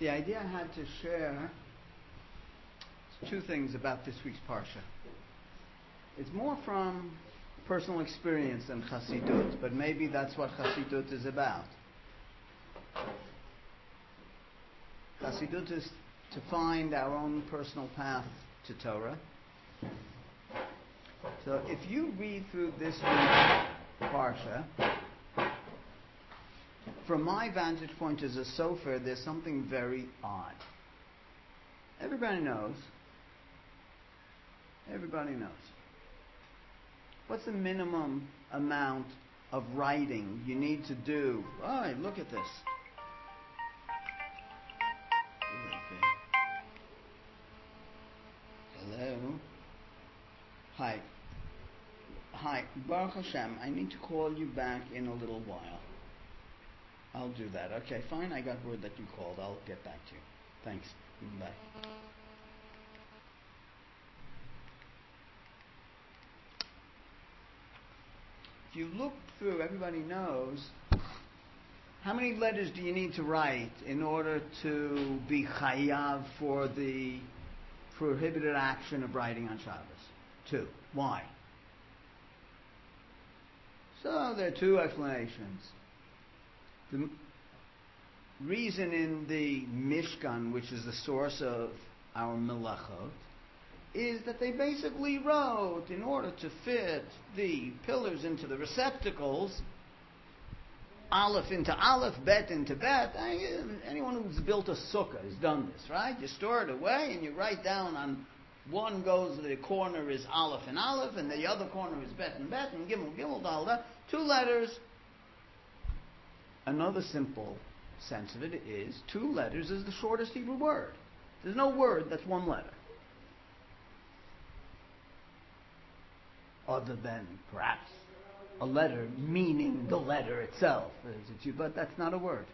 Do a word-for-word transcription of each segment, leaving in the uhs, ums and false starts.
The idea I had to share is two things about this week's Parsha. It's more from personal experience than Chassidut, but maybe that's what Chassidut is about. Chassidut is to find our own personal path to Torah. So if you read through this week's Parsha, from my vantage point as a sofer, there's something very odd. Everybody knows. Everybody knows. What's the minimum amount of writing you need to do? Oh, look at this. Hello. Hi. Hi. Baruch Hashem, I need to call you back in a little while. I'll do that. Okay, fine. I got word that you called. I'll get back to you. Thanks. Bye. If you look through, everybody knows, how many letters do you need to write in order to be chayav for the prohibited action of writing on Shabbos? Two. Why? So there are two explanations. The reason in the Mishkan, which is the source of our melachot, is that they basically wrote, in order to fit the pillars into the receptacles, Aleph into Aleph, Bet into Bet. Anyone who's built a sukkah has done this, right? You store it away and you write down on one goes, the corner is Aleph and Aleph, and the other corner is Bet and Bet, and Gimel, Gimel, Dalda. Two letters. Another simple sense of it is two letters is the shortest Hebrew word. There's no word that's one letter. Other than perhaps a letter meaning the letter itself. But that's not a word.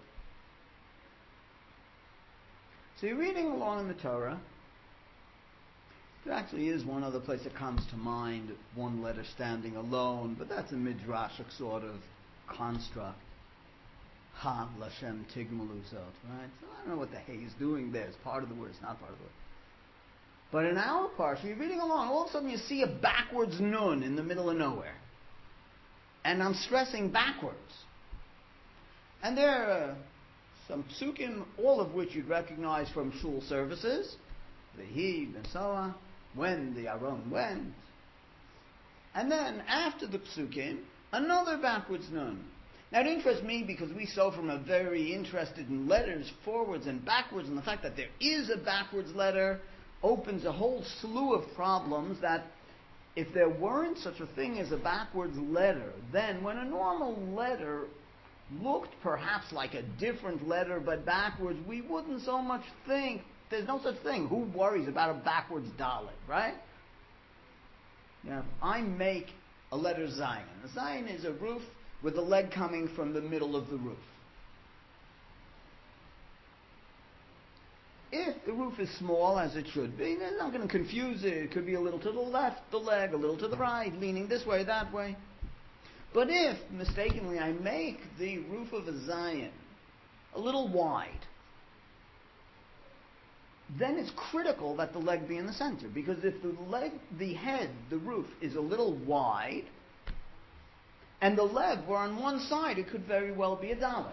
So you're reading along in the Torah. There actually is one other place that comes to mind, one letter standing alone, but that's a midrashic sort of construct. Ha, Lashem, Tigmalu Zot, right? So I don't know what the hay is doing there. It's part of the word, it's not part of the word. But in our parsha, you're reading along, all of a sudden you see a backwards nun in the middle of nowhere. And I'm stressing backwards. And there are some psukim, all of which you'd recognize from shul services. The he, and so on, when the Aron went. And then, after the psukim, another backwards nun. Now it interests me because we so from a very interested in letters forwards and backwards, and the fact that there is a backwards letter opens a whole slew of problems that if there weren't such a thing as a backwards letter, then when a normal letter looked perhaps like a different letter but backwards, we wouldn't so much think. There's no such thing. Who worries about a backwards dalet, right? Now, I make a letter Zion. A Zion is a roof with a leg coming from the middle of the roof. If the roof is small, as it should be, then I'm not going to confuse it. It could be a little to the left, the leg, a little to the right, leaning this way, that way. But if, mistakenly, I make the roof of a Zion a little wide, then it's critical that the leg be in the center. Because if the leg, the head, the roof, is a little wide, and the leg were on one side, it could very well be a dalet.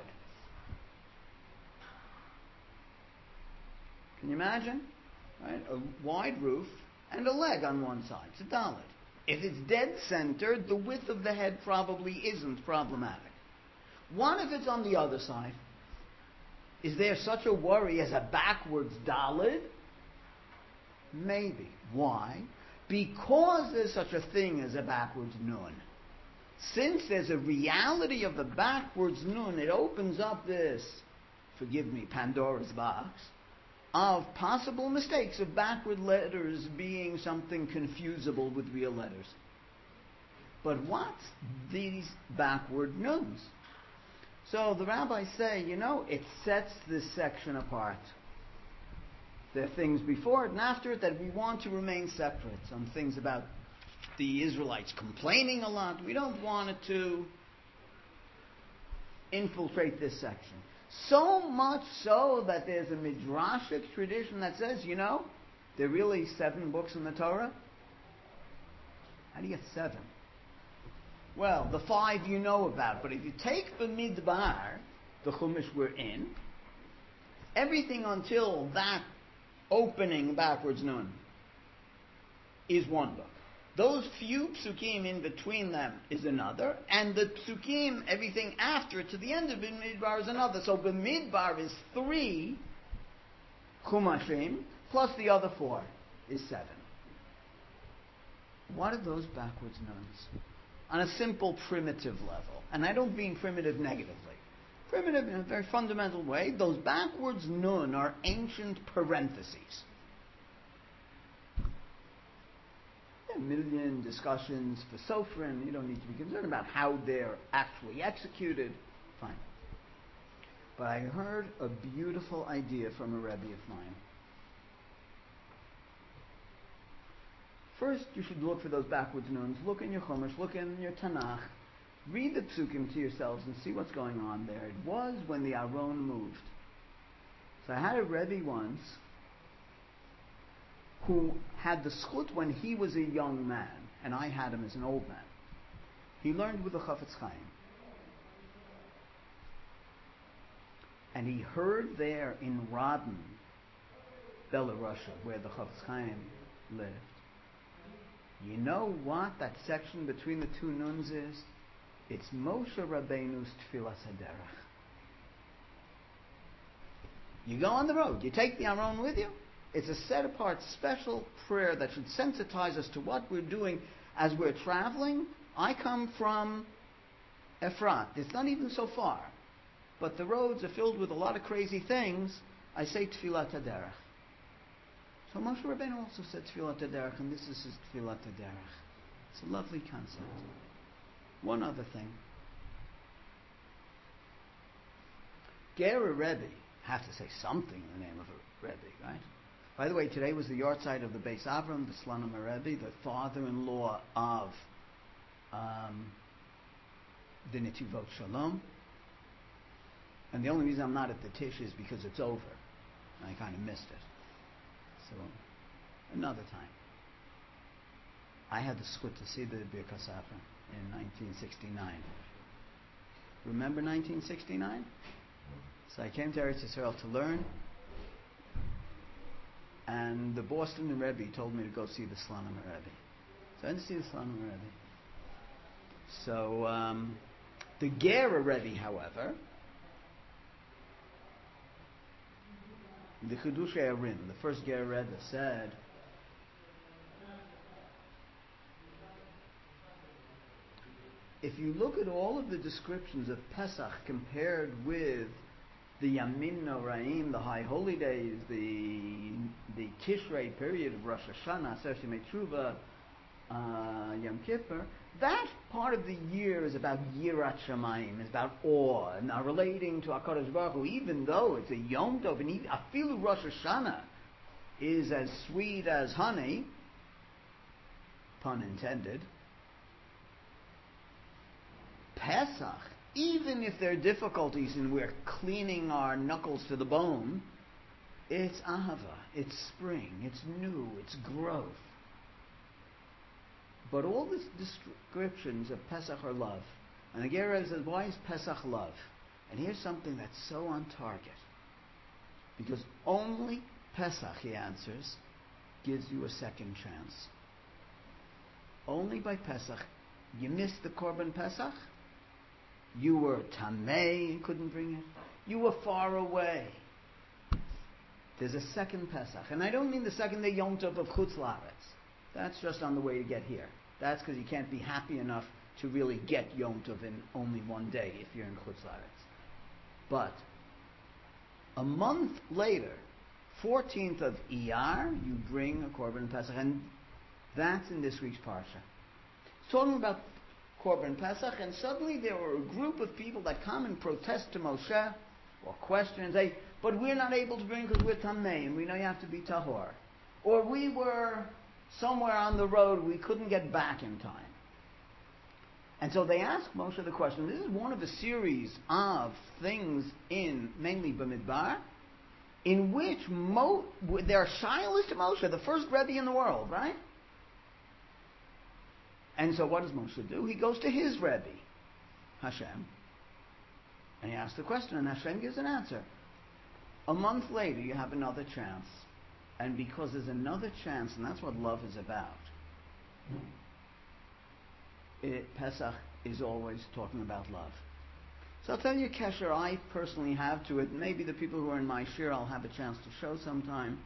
Can you imagine? Right? A wide roof and a leg on one side. It's a dalet. If it's dead centered, the width of the head probably isn't problematic. What if it's on the other side? Is there such a worry as a backwards dalet? Maybe. Why? Because there's such a thing as a backwards nun. Since there's a reality of the backwards nun, it opens up this, forgive me, Pandora's box, of possible mistakes of backward letters being something confusable with real letters. But what's these backward nuns? So the rabbis say, you know, it sets this section apart. There are things before it and after it that we want to remain separate. Some things about the Israelites complaining a lot. We don't want it to infiltrate this section. So much so that there's a midrashic tradition that says, you know, there are really seven books in the Torah. How do you get seven? Well, the five you know about, but if you take the Midbar, the Chumash we're in, everything until that opening backwards nun is one book. Those few psukim in between them is another, and the psukim, everything after it, to the end of B'midbar is another. So B'midbar is three Chumashim, plus the other four is seven. What are those backwards nuns? On a simple primitive level, and I don't mean primitive negatively. Primitive in a very fundamental way, those backwards nun are ancient parentheses. A million discussions for Sofrim. You don't need to be concerned about how they're actually executed. Fine. But I heard a beautiful idea from a Rebbe of mine. First, you should look for those backwards nuns. Look in your Chumash, look in your Tanakh. Read the psukim to yourselves and see what's going on there. It was when the Aron moved. So I had a Rebbe once who had the schut when he was a young man, and I had him as an old man. He learned with the Chafetz Chaim. And he heard there in Radin, Belarus, where the Chafetz Chaim lived. You know what that section between the two nuns is? It's Moshe Rabbeinu's Tfilas HaDerech. You go on the road, you take the Aron with you. It's a set-apart special prayer that should sensitize us to what we're doing as we're traveling. I come from Efrat. It's not even so far. But the roads are filled with a lot of crazy things. I say Tfilat HaDerech. So Moshe Rabbeinu also said Tfilat HaDerech, and this is his Tfilat HaDerech. It's a lovely concept. One other thing. Gera Rebbe, have to say something in the name of a Rebbe, right? By the way, today was the yahrzeit of the Beis Avram, the Slonim Rebbe, the father-in-law of um, the Netivot Shalom. And the only reason I'm not at the Tish is because it's over. I kind of missed it. So, another time. I had the schut to see the Birkas Avram in nineteen sixty-nine. Remember nineteen sixty-nine? So I came to Eretz Yisrael to learn. And the Boston Rebbe told me to go see the Slonim Rebbe. So I went to see the Slonim Rebbe. So um, the Gera Rebbe, however, the Chidushei Arim, the first Gera Rebbe said, if you look at all of the descriptions of Pesach compared with the Yamin Noraim, the High Holy Days, the the Tishrei period of Rosh Hashanah, Aser Shemei Tshuva, uh, Yom Kippur, that part of the year is about Yirat Shamayim, is about awe, and now relating to HaKadosh Baruch Hu, even though it's a Yom Tov, and even Afilu Rosh Hashanah is as sweet as honey, pun intended, Pesach, even if there are difficulties and we're cleaning our knuckles to the bone, it's ahava, it's spring, it's new, it's growth. But all these descriptions of Pesach are love. And the Gera says, why is Pesach love? And here's something that's so on target. Because only Pesach, he answers, gives you a second chance. Only by Pesach. You missed the Korban Pesach? You were tamei and couldn't bring it. You were far away. There's a second Pesach. And I don't mean the second day Yom Tov of Chutz La'aretz. That's just on the way to get here. That's because you can't be happy enough to really get Yom Tov in only one day if you're in Chutz La'aretz. But a month later, fourteenth of Iyar, you bring a Korban Pesach. And that's in this week's Parsha. It's talking about Korban Pesach, and suddenly there were a group of people that come and protest to Moshe, or question and say, but we're not able to bring because we're Tamei, and we know you have to be Tahor. Or we were somewhere on the road, we couldn't get back in time. And so they ask Moshe the question. This is one of a series of things in, mainly Bamidbar, in which Mo, they're shilas to Moshe, the first Rebbe in the world, right? And so what does Moshe do? He goes to his Rebbe, Hashem, and he asks the question, and Hashem gives an answer. A month later, you have another chance. And because there's another chance, and that's what love is about, it, Pesach is always talking about love. So I'll tell you a kesher I personally have to it. Maybe the people who are in my shir I'll have a chance to show sometime.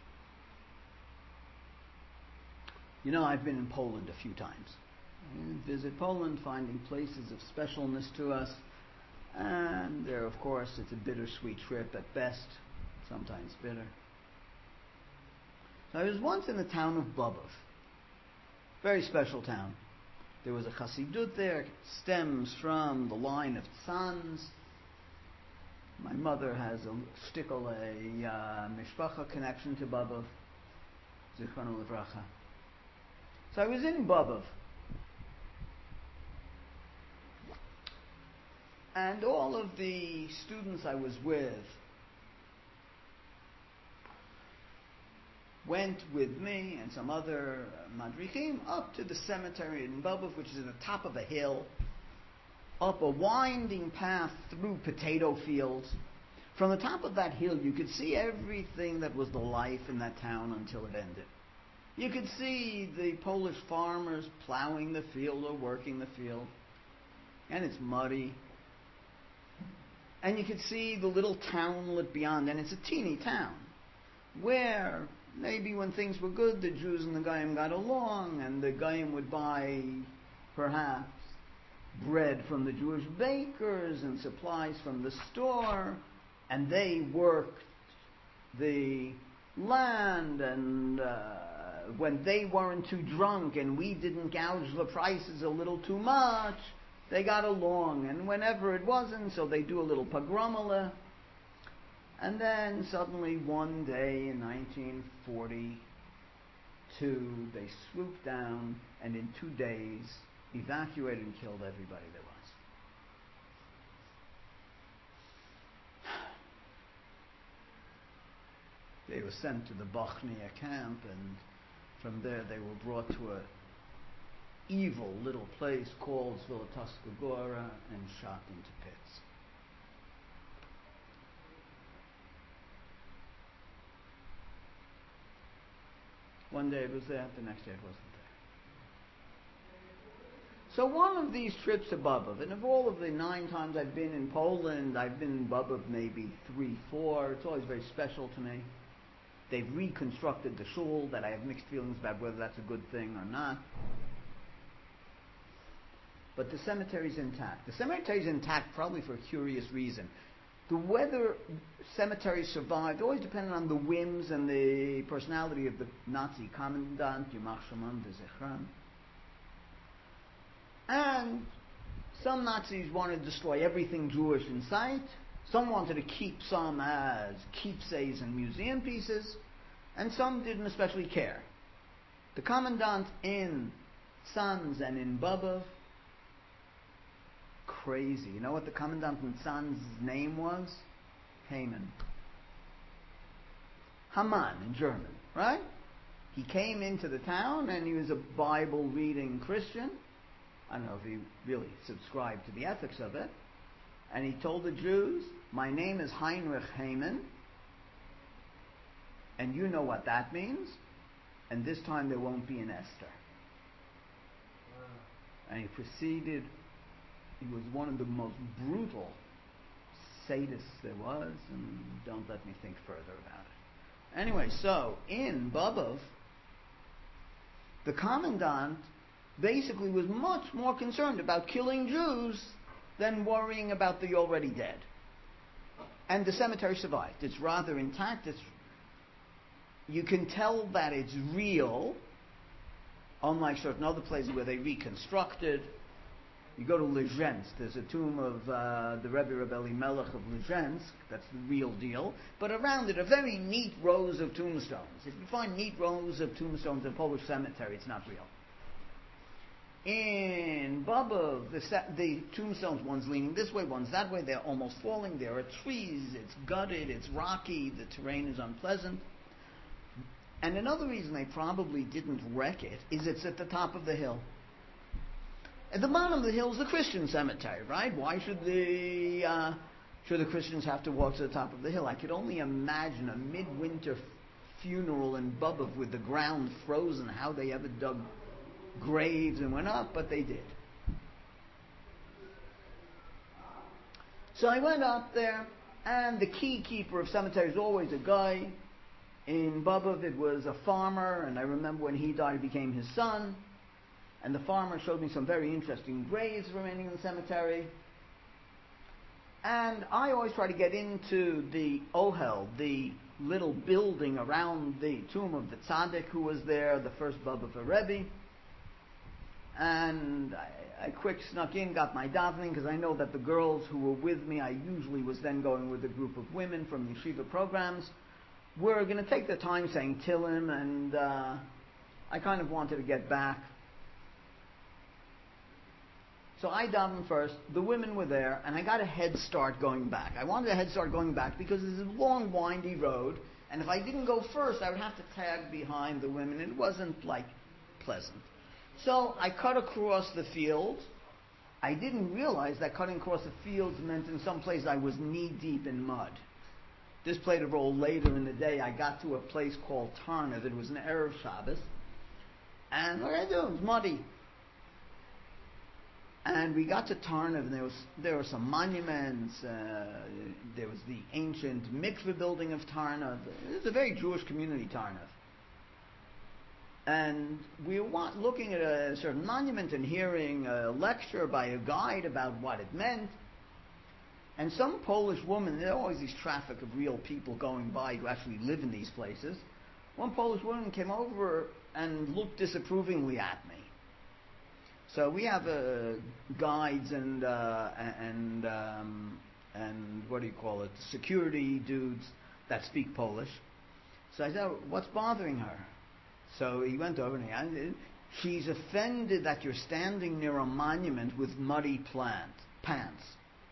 You know, I've been in Poland a few times. I visit Poland, finding places of specialness to us. And there, of course, it's a bittersweet trip at best, sometimes bitter. So I was once in the town of Bobov. Very special town. There was a chassidut there, stems from the line of Tzans. My mother has a shtickle, a uh, mishpacha connection to Bobov, Zichronu Livracha. So I was in Bobov. And all of the students I was with went with me and some other madrichim up to the cemetery in Bobov, which is at the top of a hill, up a winding path through potato fields. From the top of that hill, you could see everything that was the life in that town until it ended. You could see the Polish farmers plowing the field or working the field, and it's muddy. And you could see the little townlet beyond, and it's a teeny town, where maybe when things were good, the Jews and the Goyim got along, and the Goyim would buy, perhaps, bread from the Jewish bakers and supplies from the store, and they worked the land, and uh, when they weren't too drunk and we didn't gouge the prices a little too much, they got along. And whenever it wasn't, so they do a little pogromala. And then suddenly one day in nineteen forty-two, they swooped down and in two days evacuated and killed everybody there was. They were sent to the Bochnia camp, and from there they were brought to a evil little place called Svitotovska Gora and shot into pits. One day it was there, the next day it wasn't there. So one of these trips to Bobov, and of all of the nine times I've been in Poland, I've been in Bobov maybe three, four. It's always very special to me. They've reconstructed the shul that I have mixed feelings about whether that's a good thing or not. But the cemetery's intact. The cemetery's intact probably for a curious reason. The whether cemeteries survived always depended on the whims and the personality of the Nazi commandant, Yimach Shimon v'Zichron. And some Nazis wanted to destroy everything Jewish in sight. Some wanted to keep some as keepsakes and museum pieces. And some didn't especially care. The commandant in Tzans and in Bobov, crazy. You know what the commandant in Tzans' name was? Haman. Haman in German, right? He came into the town and he was a Bible-reading Christian. I don't know if he really subscribed to the ethics of it. And he told the Jews, my name is Heinrich Haman, and you know what that means, and this time there won't be an Esther. Wow. And he proceeded. He was one of the most brutal sadists there was, and don't let me think further about it. Anyway, so in Bobov, the commandant basically was much more concerned about killing Jews than worrying about the already dead. And the cemetery survived. It's rather intact. It's, you can tell that it's real, unlike certain other places where they reconstructed. You go to Lezhensk, there's a tomb of uh, the Rebbe Reb Elimelech of Lezhensk, that's the real deal, but around it are very neat rows of tombstones. If you find neat rows of tombstones in a Polish cemetery, it's not real. In Bobov, the, the tombstones, one's leaning this way, one's that way, they're almost falling, there are trees, it's gutted, it's rocky, the terrain is unpleasant. And another reason they probably didn't wreck it is it's at the top of the hill. At the bottom of the hill is the Christian cemetery, right? Why should the uh, should the Christians have to walk to the top of the hill? I could only imagine a midwinter f- funeral in Bobov with the ground frozen, how they ever dug graves and went up, but they did. So I went up there, and the key keeper of cemeteries is always a guy. In Bobov, it was a farmer, and I remember when he died, it became his son. And the farmer showed me some very interesting graves remaining in the cemetery. And I always try to get into the Ohel, the little building around the tomb of the tzaddik who was there, the first Bobov Rebbe. And I, I quick snuck in, got my davening, because I know that the girls who were with me, I usually was then going with a group of women from yeshiva programs, were going to take the time saying Tillim, and uh, I kind of wanted to get back. So I davened first, the women were there, and I got a head start going back. I wanted a head start going back because it's a long, windy road, and if I didn't go first, I would have to tag behind the women. It wasn't, like, pleasant. So I cut across the field. I didn't realize that cutting across the fields meant in some places I was knee-deep in mud. This played a role later in the day. I got to a place called Tarnov. It was an Erev Shabbos. And what did I do? It was muddy. And we got to Tarnov, and there was there were some monuments. Uh, there was the ancient mikveh building of Tarnov. It's a very Jewish community, Tarnov. And we were looking at a certain monument and hearing a lecture by a guide about what it meant. And some Polish woman, there are always these traffic of real people going by who actually live in these places. One Polish woman came over and looked disapprovingly at me. So we have uh, guides and uh, and um, and what do you call it? Security dudes that speak Polish. So I said, "What's bothering her?" So he went over and he asked, "She's offended that you're standing near a monument with muddy plant pants."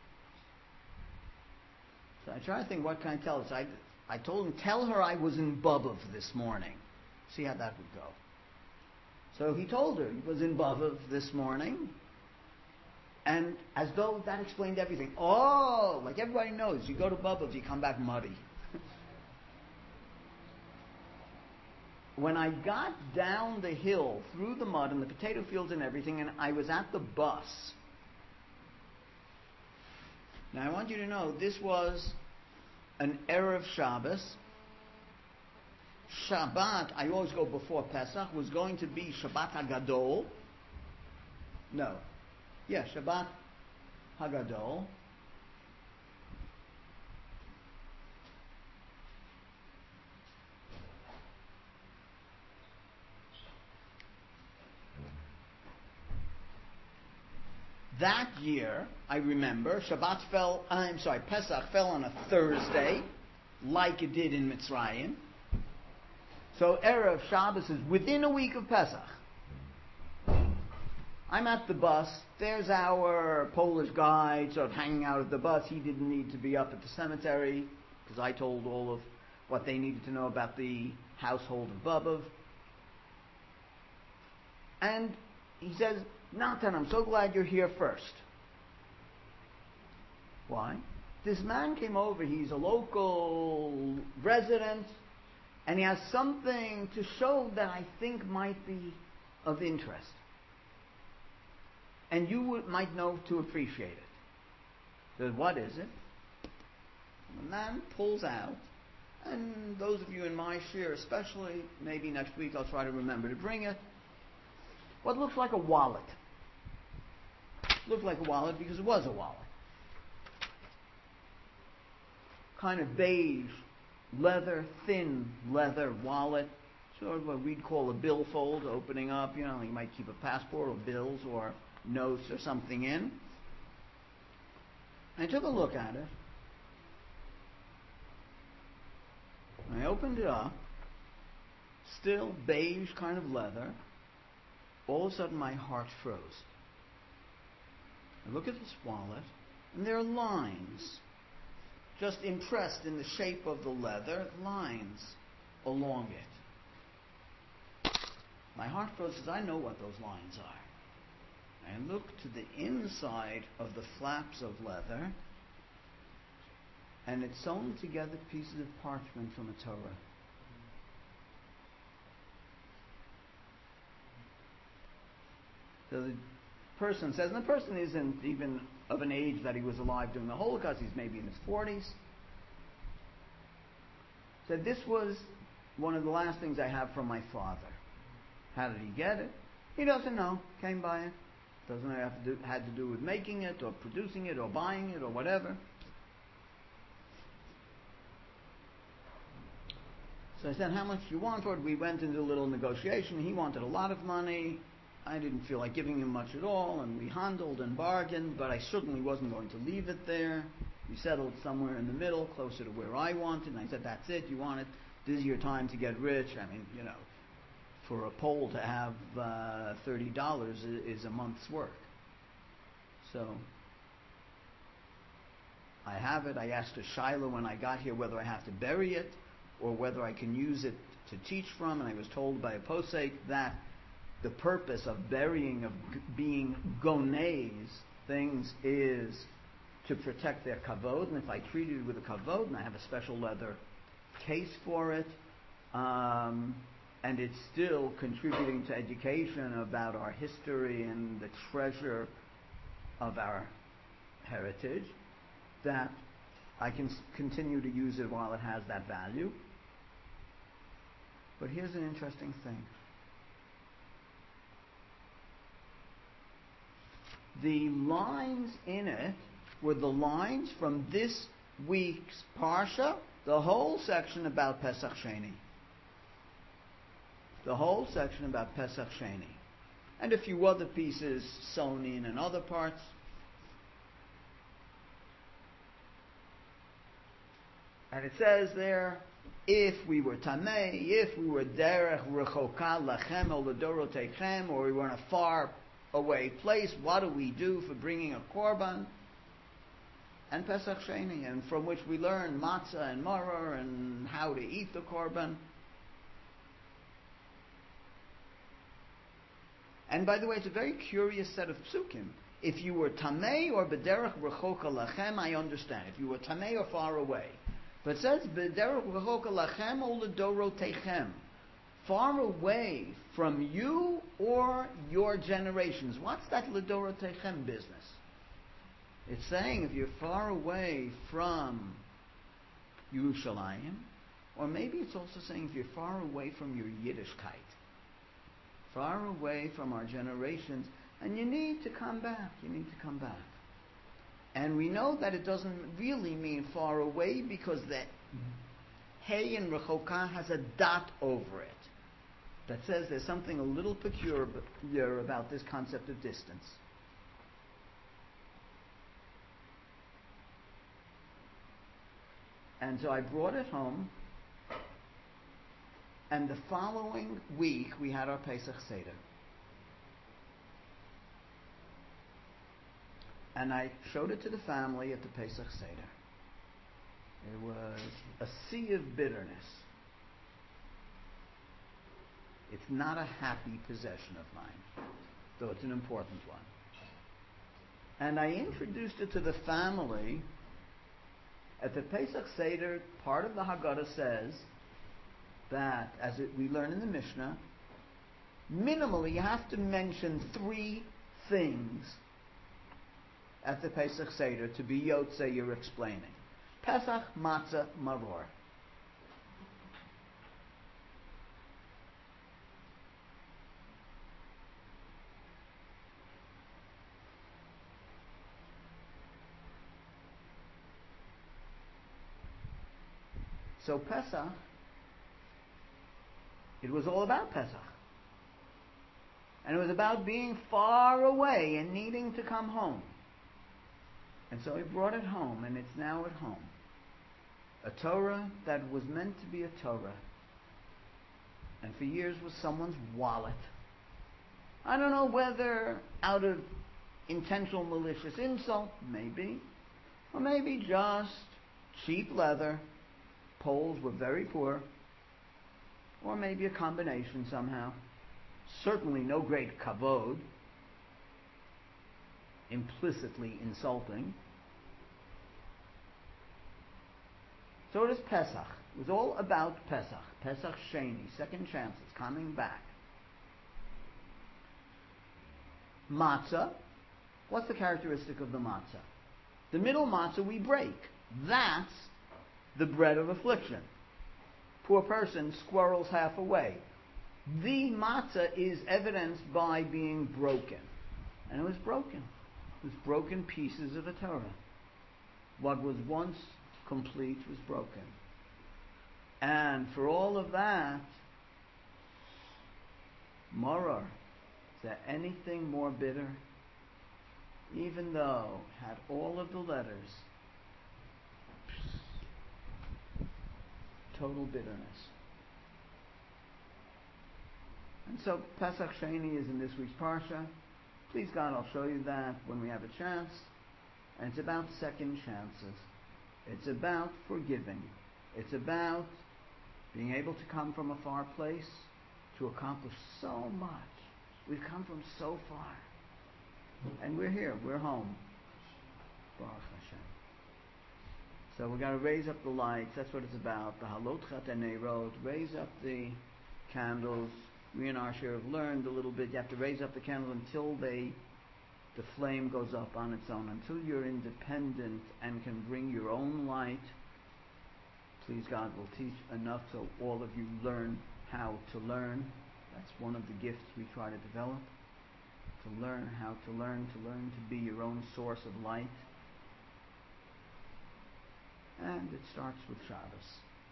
So I tried to think, what can I tell her? So I, I told him, "Tell her I was in Bobov this morning." See how that would go. So he told her he was in Bobov this morning, and as though that explained everything. Oh, like everybody knows, you go to Bobov, you come back muddy. When I got down the hill through the mud and the potato fields and everything, and I was at the bus. Now I want you to know, this was an Erev Shabbos. Shabbat, I always go before Pesach, was going to be Shabbat HaGadol. No. Yeah, Shabbat HaGadol. That year, I remember, Shabbat fell, I'm sorry, Pesach fell on a Thursday, like it did in Mitzrayim. So Erev Shabbos is within a week of Pesach. I'm at the bus. There's our Polish guide sort of hanging out at the bus. He didn't need to be up at the cemetery because I told all of what they needed to know about the household of Bobov. And he says, "Natan, I'm so glad you're here first." Why? This man came over. He's a local resident. And he has something to show that I think might be of interest. And you would, might know to appreciate it. So what is it? The man pulls out, and those of you in my share, especially, maybe next week I'll try to remember to bring it, what looks like a wallet. Looked like a wallet because it was a wallet. Kind of beige, leather, thin leather wallet, sort of what we'd call a billfold, opening up, you know, you might keep a passport or bills or notes or something in. I took a look at it. I opened it up, still beige kind of leather, all of a sudden my heart froze. I look at this wallet, and there are lines, just impressed in the shape of the leather, lines along it. My heart froze because I know what those lines are. I look to the inside of the flaps of leather, and it's sewn together pieces of parchment from a Torah. So the person says, and the person isn't even of an age that he was alive during the Holocaust, he's maybe in his forties. Said, this was one of the last things I have from my father. How did he get it? He doesn't know. Came by it. Doesn't have to do, had to do with making it or producing it or buying it or whatever. So I said, how much do you want for it? We went into a little negotiation. He wanted a lot of money. I didn't feel like giving him much at all, and we handled and bargained, but I certainly wasn't going to leave it there. We settled somewhere in the middle, closer to where I wanted, and I said, that's it, you want it, this is your time to get rich. I mean, you know, for a Pole to have uh, thirty dollars is, is a month's work. So, I have it. I asked a Shiloh when I got here whether I have to bury it, or whether I can use it to teach from, and I was told by a posek that the purpose of burying, of g- being gones, things, is to protect their kavod. And if I treat it with a kavod, and I have a special leather case for it, um, and it's still contributing to education about our history and the treasure of our heritage, that I can s- continue to use it while it has that value. But here's an interesting thing. The lines in it were the lines from this week's Parsha, the whole section about Pesach Sheni. The whole section about Pesach Sheni. And a few other pieces sewn in in other parts. And it says there, if we were Tamei, if we were Derech Rechoka Lachem or Ledorotechem, or we were in a far away place, what do we do for bringing a korban? And Pesach Sheni, and from which we learn matzah and maror and how to eat the korban. And by the way, it's a very curious set of psukim. If you were tamei or bederech rechoka lachem, I understand. If you were tamei or far away. But it says bederech rechoka lachem or ledorotechem, far away from you or your generations. What's that ledorotechem business? It's saying if you're far away from Yerushalayim, or maybe it's also saying if you're far away from your Yiddishkeit, far away from our generations, and you need to come back, you need to come back. And we know that it doesn't really mean far away because that Hey in Rechoka has a dot over it that says there's something a little peculiar about this concept of distance. And so I brought it home, and the following week we had our Pesach Seder. And I showed it to the family at the Pesach Seder. It was a sea of bitterness. It's not a happy possession of mine, though it's an important one. And I introduced it to the family. At the Pesach Seder, part of the Haggadah says that, as it, we learn in the Mishnah, minimally you have to mention three things at the Pesach Seder to be Yotzei you're explaining. Pesach, Matzah, Maror. So Pesach, it was all about Pesach. And it was about being far away and needing to come home. And so he brought it home, and it's now at home. A Torah that was meant to be a Torah, and for years was someone's wallet, I don't know whether out of intentional malicious insult, maybe, or maybe just cheap leather, poles were very poor, or maybe a combination somehow. Certainly no great kavod, implicitly insulting. So it is Pesach. It was all about Pesach. Pesach Sheni, second chances, coming back. Matzah. What's the characteristic of the matzah? The middle matzah we break. That's the bread of affliction. Poor person squirrels half away. The matzah is evidenced by being broken. And it was broken. It was broken pieces of the Torah. What was once complete was broken. And for all of that, Maror, is there anything more bitter? Even though it had all of the letters, total bitterness. And so Pesach Sheni is in this week's Parsha. Please God, I'll show you that when we have a chance. And it's about second chances. It's about forgiving. It's about being able to come from a far place to accomplish so much. We've come from so far. And we're here. We're home. Baruch Hashem. So we've got to raise up the lights. That's what it's about. The Halot Chat Neirot. Raise up the candles. We in our share have learned a little bit. You have to raise up the candles until they, the flame goes up on its own. Until you're independent and can bring your own light. Please God will teach enough so all of you learn how to learn. That's one of the gifts we try to develop. To learn how to learn, to learn to be your own source of light. And it starts with Shabbos.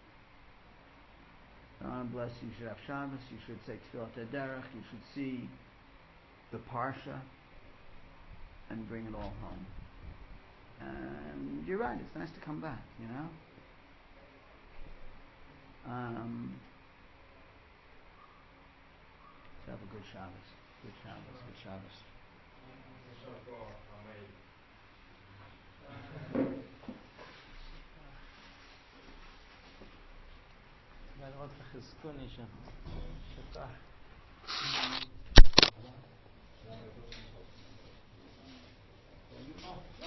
God bless you. You should have Shabbos. You should say Tfilat Derech. You should see the Parsha and bring it all home. And you're right. It's nice to come back, you know. Um, to have a good Shabbos. Good Shabbos. Good Shabbos. לראות חזקוני שם. שכח.